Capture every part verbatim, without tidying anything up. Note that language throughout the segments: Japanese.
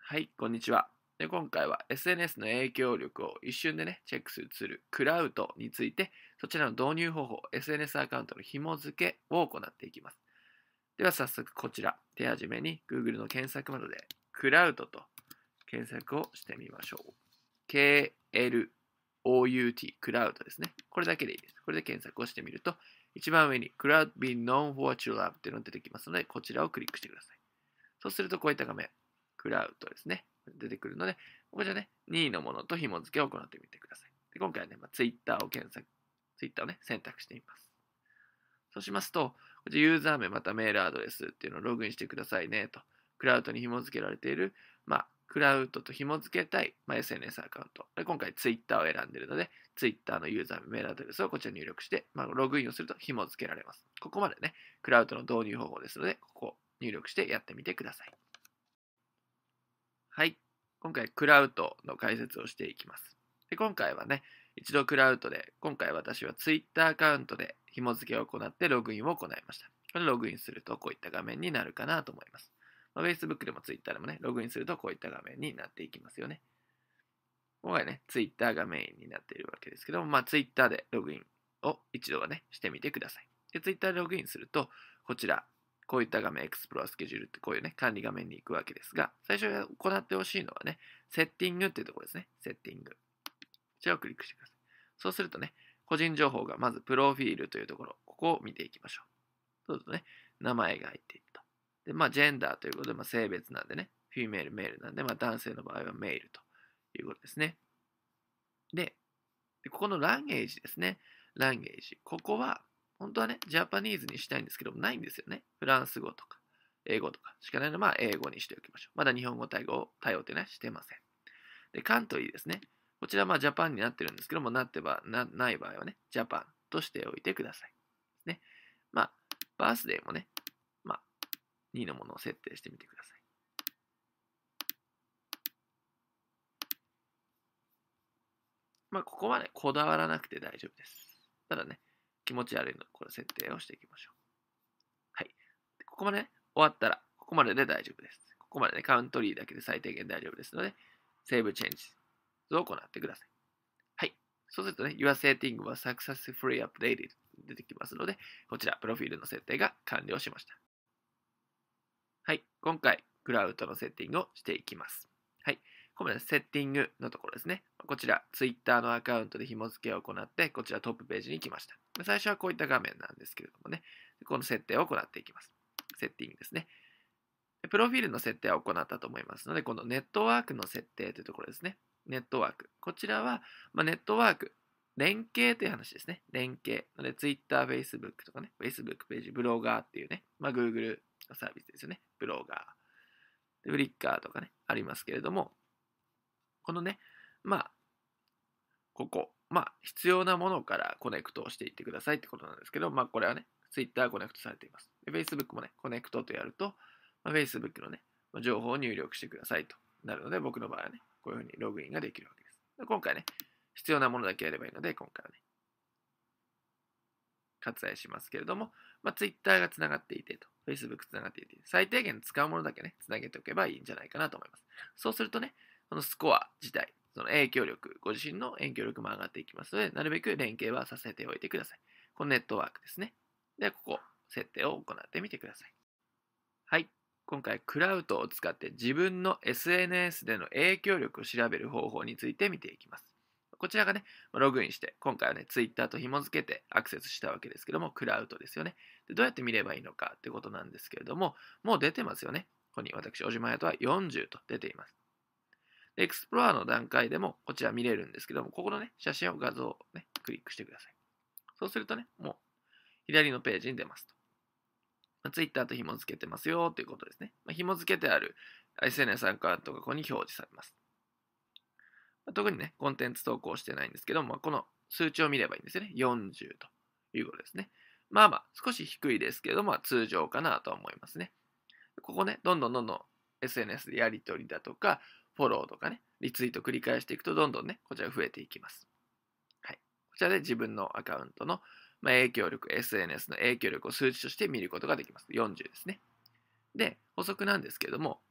はい、こんにちは。で、今回は エスエヌエス の影響力を一瞬でね、チェックするクラウドについて、そちらの導入方法、エスエヌエス アカウントの紐付けを行っていきます。では早速こちら、手始めに Google の検索窓でクラウドと検索をしてみましょう。ケーエルオーユーティー、クラウドですね。これだけでいいです。これで検索をしてみると、一番上に Cloud be known for what you love っていうのが出てきますので、こちらをクリックしてください。そうするとこういった画面、クラウドですね。出てくるので、ここじゃね、任意のものと紐付けを行ってみてください。で今回はね、まあ、Twitter を検索、Twitter をね、選択してみます。そうしますと、こちらユーザー名またメールアドレスっていうのをログインしてくださいねと、クラウドに紐付けられている、まあ、クラウドと紐付けたい、まあ、エスエヌエス アカウント。で今回 Twitter を選んでいるので、Twitter のユーザー名、メールアドレスをこちら入力して、まあ、ログインをすると紐付けられます。ここまでね、クラウドの導入方法ですので、ここを入力してやってみてください。はい。今回、クラウドの解説をしていきます。で今回はね、一度クラウドで、今回私は Twitter アカウントで紐付けを行ってログインを行いました。これログインするとこういった画面になるかなと思います。まあ、Facebook でも Twitter でもね、ログインするとこういった画面になっていきますよね。今回ね、Twitter がメインになっているわけですけども、まあ Twitter でログインを一度はね、してみてください。で、Twitter でログインすると、こちら、こういった画面、エクスプローラースケジュールってこういうね、管理画面に行くわけですが、最初行ってほしいのはね、セッティングっていうところですね。セッティング。こちらをクリックしてください。そうするとね、個人情報がまずプロフィールというところ、ここを見ていきましょう。そうするとね、名前が入っていると。で、まあ、ジェンダーということで、まあ、性別なんでね、フィメール、メールなんで、まあ、男性の場合はメールということですね。で、ここのランゲージですね。ランゲージ。ここは、本当はね、ジャパニーズにしたいんですけど、ないんですよね。フランス語とか、英語とかしかないので、まあ、英語にしておきましょう。まだ日本語対応、対応ってね、してません。で、カントリーですね。こちらはまあ、ジャパンになってるんですけども、なってばな、ない場合はね、ジャパンとしておいてください。ね。まあ、バースデーもね、まあ、にのものを設定してみてください。まあ、ここはね、こだわらなくて大丈夫です。ただね、気持ち悪いので、これ設定をしていきましょう。はい。ここまでね、終わったら、ここまでで大丈夫です。ここまでね、カウントリーだけで最低限大丈夫ですので、セーブチェンジを行ってください。はい。そうするとね、Your setting was successfully updated 出てきますので、こちら、プロフィールの設定が完了しました。はい。今回、クラウドのセッティングをしていきます。はい。ここまでセッティングのところですね。こちら、Twitter のアカウントで紐付けを行って、こちらトップページに来ました。最初はこういった画面なんですけれどもね、この設定を行っていきます。セッティングですね。プロフィールの設定は行ったと思いますので、このネットワークの設定というところですね。ネットワーク。こちらは、まあ、ネットワーク、連携という話ですね。連携。なので、Twitter、Facebook とかね、Facebook ページ、ブロガーっていうね、まあ、Google のサービスですよね。ブロガー。フリッカーとかね、ありますけれども、このね、まあ、ここ、まあ、必要なものからコネクトをしていってくださいってことなんですけど、まあ、これはね、Twitter コネクトされています。で Facebook もね、コネクトとやると、まあ、Facebook のね、情報を入力してくださいとなるので、僕の場合はね、こういうふうにログインができるわけです。で今回ね、必要なものだけやればいいので、今回はね、割愛しますけれども、まあ、Twitter がつながっていてと、Facebook つながっていて、最低限使うものだけね、つなげておけばいいんじゃないかなと思います。そうするとね、このスコア自体、その影響力、ご自身の影響力も上がっていきますので、なるべく連携はさせておいてください。このネットワークですね。では、ここ、設定を行ってみてください。はい。今回、クラウドを使って自分の エスエヌエス での影響力を調べる方法について見ていきます。こちらがね、ログインして、今回はね、Twitter と紐付けてアクセスしたわけですけども、クラウドですよね。でどうやって見ればいいのかってことなんですけれども、もう出てますよね。ここに私、小島彩とはよんじゅうと出ています。で、エクスプローラーの段階でもこちら見れるんですけども、ここのね、写真を画像をね、クリックしてください。そうするとね、もう左のページに出ますと。Twitter と紐付けてますよということですね。まあ、紐付けてある エスエヌエス アカウントがここに表示されます。まあ、特にね、コンテンツ投稿してないんですけども、まあ、この数値を見ればいいんですよね。よんじゅうということですね。まあまあ、少し低いですけども、まあ、通常かなと思いますね。ここね、どんどんどんどん エスエヌエス でやり取りだとか、フォローとかね、リツイート繰り返していくと、どんどんね、こちら増えていきます。はい。こちらで自分のアカウントの影響力、エスエヌエス の影響力を数値として見ることができます。よんじゅうですね。で、補足なんですけれども、この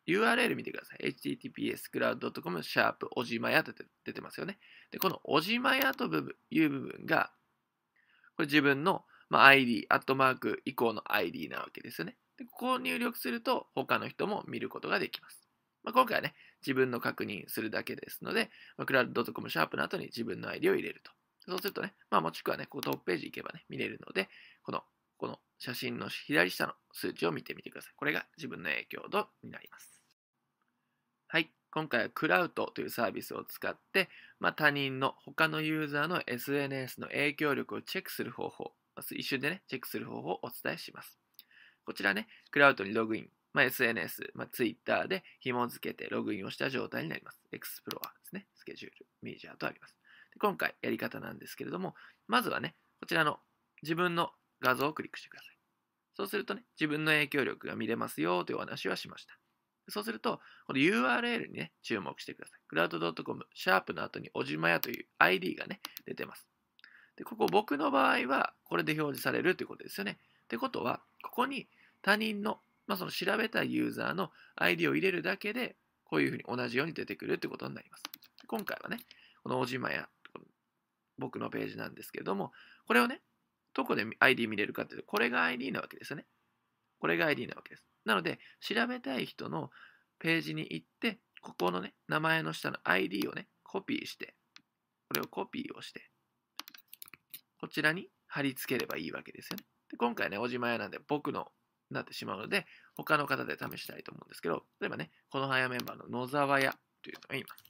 ユーアールエル 見てください。エイチティーティーピーエス クラウド ドットコム シャープおじまやと出てますよね。で、このおじまやという部分が、これ自分の、まあ、アイディー、アットマーク以降の アイディー なわけですよね。で、ここを入力すると他の人も見ることができます。まあ、今回はね、自分の確認するだけですので、まあ、クラウド ドットコム シャープの後に自分の アイディー を入れると。そうするとね、まあ、もしくはね、ここトップページ行けばね、見れるので、この、この写真の左下の数値を見てみてください。これが自分の影響度になります。はい。今回はクラウトというサービスを使って、まあ、他人の他のユーザーの エスエヌエス の影響力をチェックする方法、一瞬でね、チェックする方法をお伝えします。こちらね、クラウトにログイン、まあ、エスエヌエス、まあ、Twitter で紐付けてログインをした状態になります。エクスプローラーですね。スケジュール、メジャーとあります。で今回やり方なんですけれども、まずはね、こちらの自分の画像をクリックしてください。そうするとね、自分の影響力が見れますよというお話はしました。そうすると、この ユーアールエル にね、注目してください。クラウド ドットコム シャープの後におじまやという アイディー がね、出てます。で、ここ僕の場合はこれで表示されるということですよね。ってことは、ここに他人の、まあ、その調べたいユーザーの アイディー を入れるだけで、こういうふうに同じように出てくるということになります。今回はね、このおじまや、僕のページなんですけれども、これをね、どこで アイディー 見れるかというと、これが アイディー なわけですよね。これが アイディー なわけです。なので、調べたい人のページに行って、ここのね、名前の下の アイディー をね、コピーして、これをコピーをして、こちらに貼り付ければいいわけですよね。で今回ね、おじまやなんで僕のなってしまうので、他の方で試したいと思うんですけど、例えばね、この早メンバーの野沢屋というのがいます。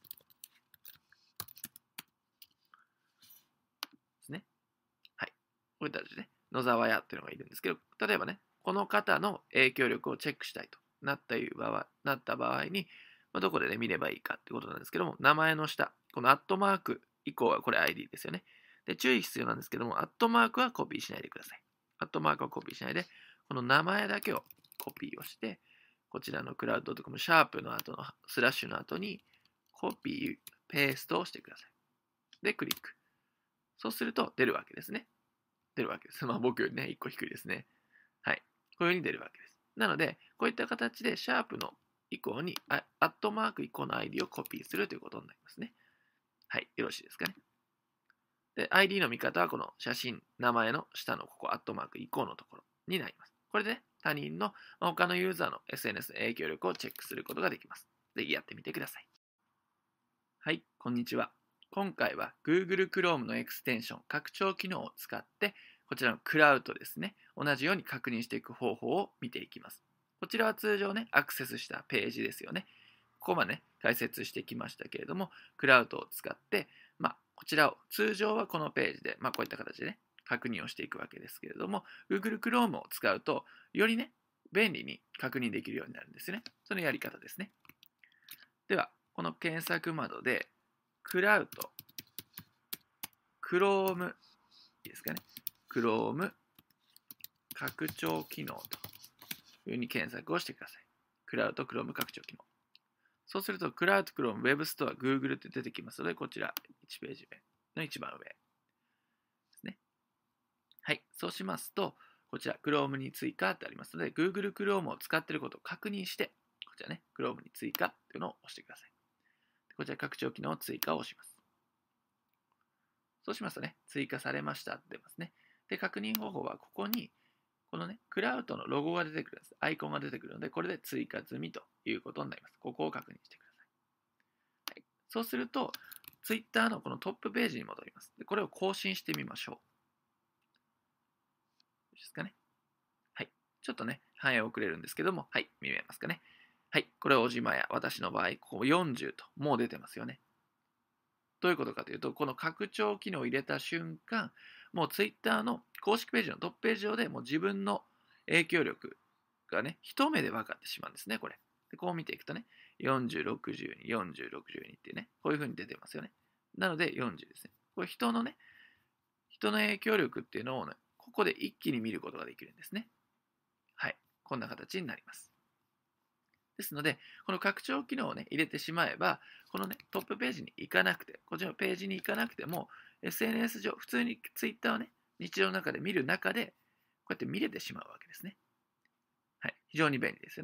ですね。はい。こういった形で、ね、野沢屋というのがいるんですけど、例えばね、この方の影響力をチェックしたいとなった場合なった場合に、まあ、どこで、ね、見ればいいかってことなんですけども、名前の下、このアットマーク以降はこれ アイディー ですよね。で、注意必要なんですけども、アットマークはコピーしないでください。アットマークはコピーしないで、この名前だけをコピーをして、こちらのクラウド ドットコム シャープの後のスラッシュの後にコピー、ペーストをしてください。で、クリック。そうすると出るわけですね。出るわけです。まあ僕よりね、いっこ低いですね。はい。こういう風に出るわけです。なので、こういった形でシャープの以降に、アットマーク以降の アイディー をコピーするということになりますね。はい。よろしいですかね。で、アイディー の見方はこの写真、名前の下のここ、アットマーク以降のところになります。これで、ね、他人の他のユーザーの エスエヌエス の影響力をチェックすることができます。ぜひやってみてください。はい、こんにちは。今回は Google Chrome のエクステンション、拡張機能を使って、こちらのクラウドですね、同じように確認していく方法を見ていきます。こちらは通常ね、アクセスしたページですよね。ここまでね、解説してきましたけれども、クラウドを使って、まあ、こちらを通常はこのページで、まあ、こういった形でね、確認をしていくわけですけれども、Google Chrome を使うと、よりね、便利に確認できるようになるんですね。そのやり方ですね。では、この検索窓で、クラウド、Chrome、いいですかね。Chrome 拡張機能というふうに検索をしてください。クラウド Chrome 拡張機能。そうすると、クラウド Chrome Web Store Google って出てきますので、こちらいちページ目の一番上ですね。はい。そうしますと、こちら Chrome に追加ってありますので、Google Chrome を使っていることを確認して、こちらね、Chrome に追加というのを押してください。こちら拡張機能を追加を押します。そうしますとね、追加されましたって出ますね。で、確認方法はここに、このね、クラウドのロゴが出てくるんです。アイコンが出てくるので、これで追加済みということになります。ここを確認してください。はい、そうすると、Twitter のこのトップページに戻ります。で、これを更新してみましょう。いいですかね。はい。ちょっとね、反映遅れるんですけども、はい、見えますかね。はい、これはおじまや。私の場合、ここよんじゅうと、もう出てますよね。どういうことかというと、この拡張機能を入れた瞬間、もう Twitter の公式ページのトップページ上でもう自分の影響力がね、一目で分かってしまうんですね、これ。でこう見ていくとね、よんじゅう、ろくじゅうに、よんじゅう、ろくじゅうにってね、こういう風に出てますよね。なのでよんじゅうですね。これ人のね、人の影響力っていうのをね、ここで一気に見ることができるんですね。はい。こんな形になります。ですので、この拡張機能をね、入れてしまえば、このね、トップページに行かなくて、こっちのページに行かなくても、エスエヌエス 上、普通に Twitter をね、日常の中で見る中で、こうやって見れてしまうわけですね。はい。非常に便利ですよね。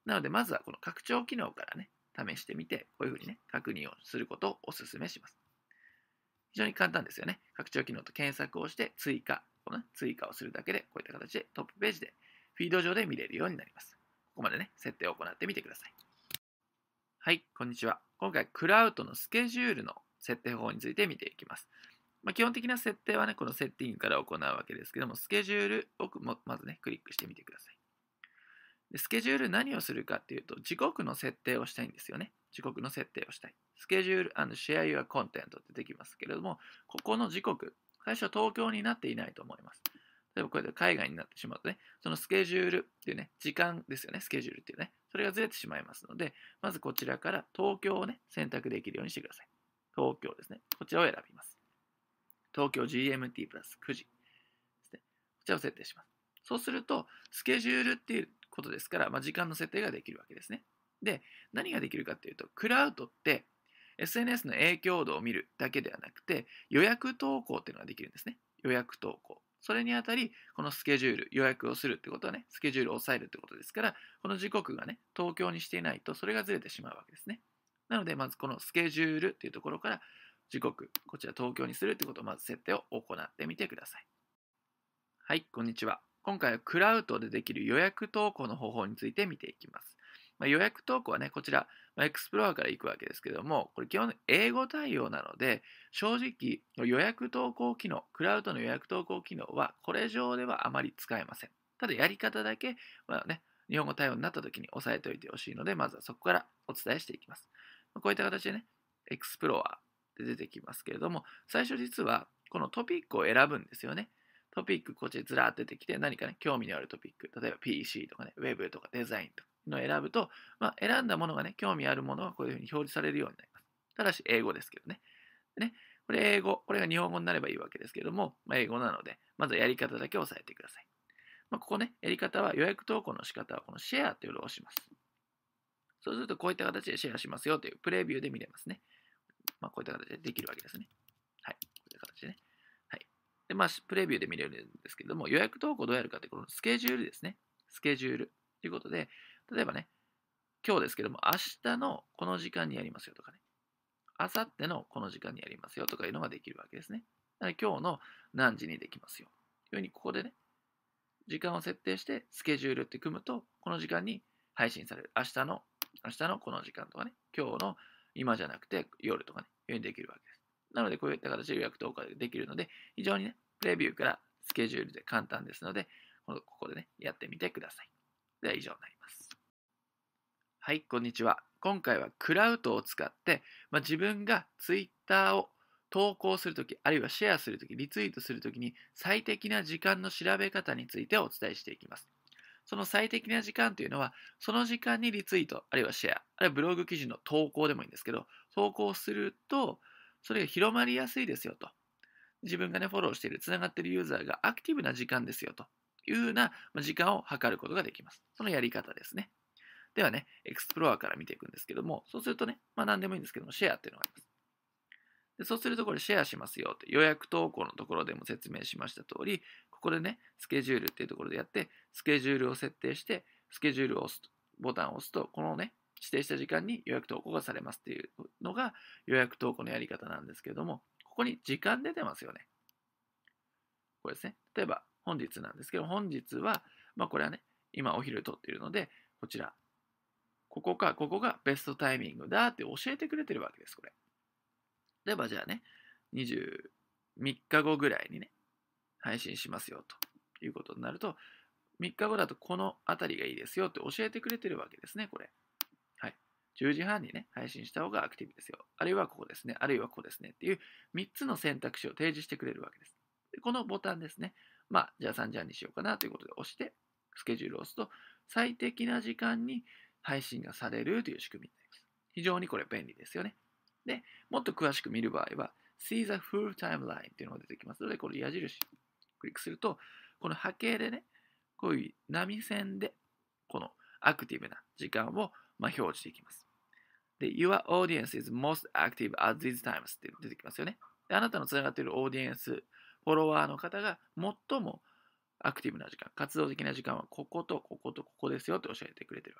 なので、まずはこの拡張機能からね、試してみて、こういうふうにね、確認をすることをお勧めします。非常に簡単ですよね。拡張機能と検索をして追加、この、ね、追加をするだけで、こういった形でトップページで、フィード上で見れるようになります。ここまでね、設定を行ってみてください。はい、こんにちは。今回、クラウドのスケジュールの設定方法について見ていきます。まあ、基本的な設定はね、このセッティングから行うわけですけども、スケジュールをまずね、クリックしてみてください。でスケジュール何をするかっていうと、時刻の設定をしたいんですよね。時刻の設定をしたい。スケジュール and share your content ってできますけれども、ここの時刻、最初は東京になっていないと思います。例えばこれで海外になってしまうとね、そのスケジュールっていうね、時間ですよね、スケジュールっていうね、それがずれてしまいますので、まずこちらから東京をね、選択できるようにしてください。東京ですね。こちらを選びます。東京 ジーエムティー プラスくじですね。こちらを設定します。そうすると、スケジュールっていうことですから、まあ、時間の設定ができるわけですね。で、何ができるかっていうと、クラウドって エスエヌエス の影響度を見るだけではなくて、予約投稿っていうのができるんですね。予約投稿。それにあたり、このスケジュール、予約をするってことはね、スケジュールを抑えるってことですから、この時刻がね、東京にしていないと、それがずれてしまうわけですね。なので、まずこのスケジュールっていうところから、時刻、こちら東京にするってことをまず設定を行ってみてください。はい、こんにちは。今回はクラウドでできる予約投稿の方法について見ていきます。まあ、予約投稿はね、こちら、まあ、エクスプローラーから行くわけですけども、これ基本英語対応なので、正直予約投稿機能、クラウドの予約投稿機能はこれ上ではあまり使えません。ただやり方だけ、まあね、日本語対応になった時に押さえておいてほしいので、まずはそこからお伝えしていきます。まあ、こういった形でね、エクスプローラーで出てきますけれども、最初実はこのトピックを選ぶんですよね。トピックこっちでずらーっと出てきて、何かね、興味のあるトピック、例えば ピーシー とかね、ウェブとかデザインとかのを選ぶと、まあ、選んだものがね、興味あるものがこういうふうに表示されるようになります。ただし、英語ですけどね。でね、これ英語、これが日本語になればいいわけですけども、まあ、英語なので、まずはやり方だけ押さえてください。まあ、ここね、やり方は予約投稿の仕方はこのシェアというのを押します。そうすると、こういった形でシェアしますよというプレビューで見れますね。まあ、こういった形でできるわけですね。はい。こういった形でね。はい。で、まあ、プレビューで見れるんですけども、予約投稿どうやるかって、このスケジュールですね。スケジュールということで、例えばね、今日ですけども、明日のこの時間にやりますよとかね、明後日のこの時間にやりますよとかいうのができるわけですね。だから今日の何時にできますよ。というふうに、ここでね、時間を設定して、スケジュールって組むと、この時間に配信される。明日の、明日のこの時間とかね、今日の今じゃなくて夜とかね、いうふうにできるわけです。なので、こういった形で予約投稿でできるので、非常にね、プレビューからスケジュールで簡単ですので、ここでね、やってみてください。では以上になります。はい、こんにちは。今回はクラウドを使って、まあ、自分が Twitter を投稿するとき、あるいはシェアするとき、リツイートするときに最適な時間の調べ方についてお伝えしていきます。その最適な時間というのは、その時間にリツイート、あるいはシェア、あるいはブログ記事の投稿でもいいんですけど、投稿すると、それが広まりやすいですよと。自分がね、フォローしている、つながっているユーザーがアクティブな時間ですよというような時間を測ることができます。そのやり方ですね。ではね、エクスプローラーから見ていくんですけども、そうするとね、まあ何でもいいんですけども、シェアっていうのがあります。でそうするとこれシェアしますよって予約投稿のところでも説明しました通り、ここでね、スケジュールっていうところでやって、スケジュールを設定して、スケジュールを押すと、ボタンを押すと、このね、指定した時間に予約投稿がされますっていうのが予約投稿のやり方なんですけども、ここに時間出てますよね。これですね。例えば本日なんですけど、本日は、まあこれはね、今お昼撮っているので、こちら、ここか、ここがベストタイミングだって教えてくれてるわけです、これ。例えばじゃあね、にじゅうみっかごぐらいにね、配信しますよということになると、みっかごだとこのあたりがいいですよって教えてくれてるわけですね、これ。はい。じゅうじはんにね、配信した方がアクティブですよ。あるいはここですね、あるいはここですねっていうみっつの選択肢を提示してくれるわけです。でこのボタンですね。まあ、じゃあさんじはんにしようかなということで押して、スケジュールを押すと、最適な時間に配信がされるという仕組みになります。非常にこれ便利ですよね。で、もっと詳しく見る場合は、See the full timeline っていうのが出てきますので、これ矢印クリックすると、この波形でね、こういう波線で、このアクティブな時間をまあ表示できます。で、Your audience is most active at these times って出てきますよね。で、あなたのつながっているオーディエンス、フォロワーの方が最もアクティブな時間、活動的な時間はこことこことここですよって教えてくれてるわけです。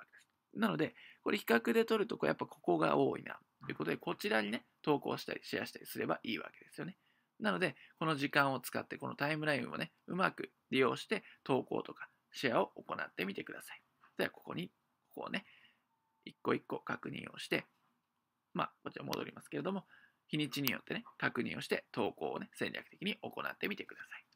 なので、これ比較で取ると、やっぱここが多いな、ということで、こちらにね、投稿したり、シェアしたりすればいいわけですよね。なので、この時間を使って、このタイムラインをね、うまく利用して、投稿とかシェアを行ってみてください。では、ここに、ここをね、一個一個確認をして、まあ、こちら戻りますけれども、日にちによってね、確認をして、投稿をね、戦略的に行ってみてください。